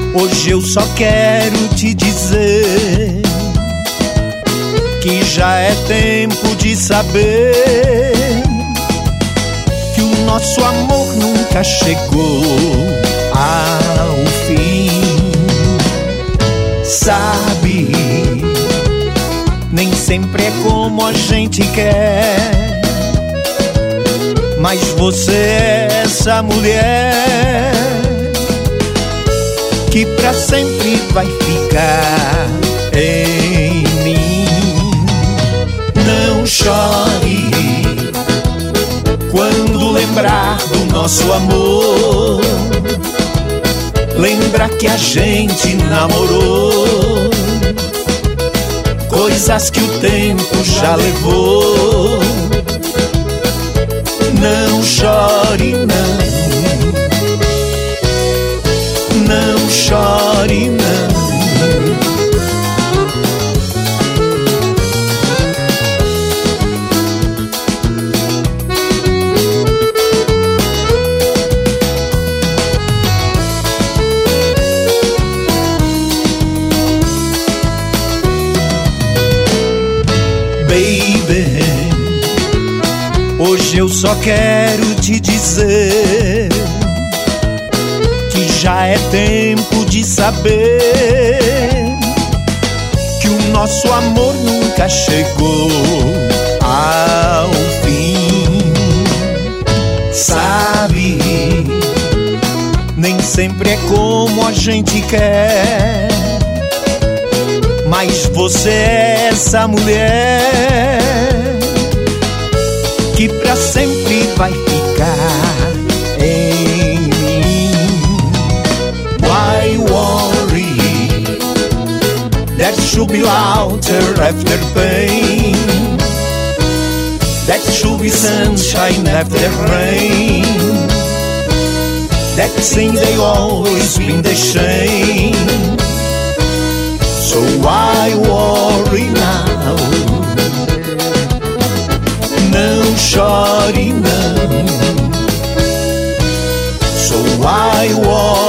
Hoje eu só quero te dizer que já é tempo de saber que o nosso amor nunca chegou ao fim. Sabe, nem sempre é como a gente quer, mas você é essa mulher que pra sempre vai ficar em mim. Não chore quando lembrar do nosso amor. Lembra que a gente namorou, coisas que o tempo já levou. Não chore, não chore, não. Baby, hoje eu só quero te dizer que já é tempo de saber que o nosso amor nunca chegou ao fim. Sabe, nem sempre é como a gente quer, mas você é essa mulher que pra sempre vai ficar em mim. Why worry? There should be laughter after pain. There should be sunshine after rain. That seems they always been the same. So why worry now? Não chore, não. So why worry?